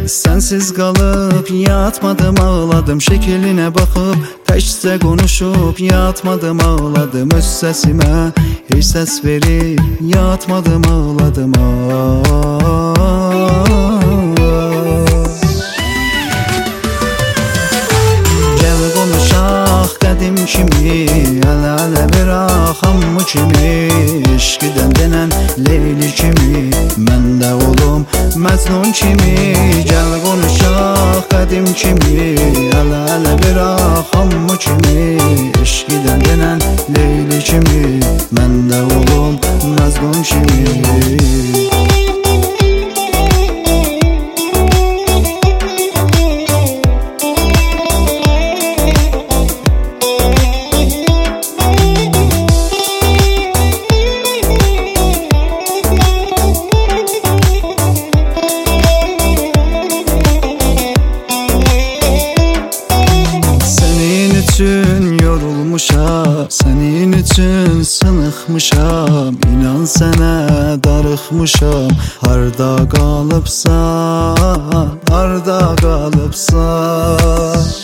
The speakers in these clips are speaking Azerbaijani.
Sensiz kalıp yatmadım ağladım, şekline bakıp təkcə konuşup yatmadım ağladım, öz sesime hiç ses verip yatmadım ağladım. Gel konuşaq qədim kimi, əl-ələ bıraq hamı kimi, eşqidən denən Leyli kimi, mən də olum Məcnun kimi. Gəl konuşaq qədim kimi, əl-ələ bıraq hamı kimi, eşqidən denən Leyli kimi, mən də olum Məcnun kimi. Yorulmuşam, senin üçün sınıxmışam, İnan sənə darıxmışam. Harda qalıbsan, harda qalıbsan.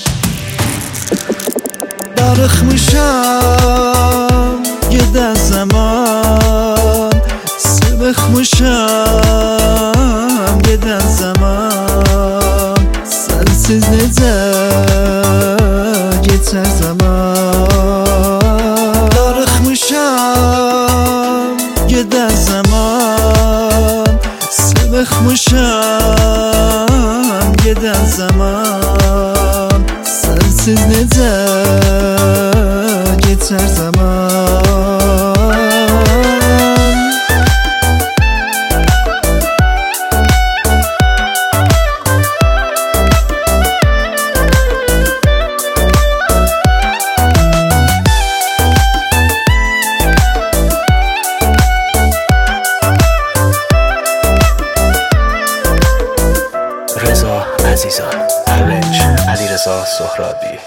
Darıxmışam, gedən zaman, sıvıxmışam, gedən zaman. Sensiz necə geçer zaman. Darıxmışam, gedən zaman, sıvıxmışam, gedən zaman. Sensiz necə geçer zaman. رضا عزیزان، ارنج علیرضا سهرابی.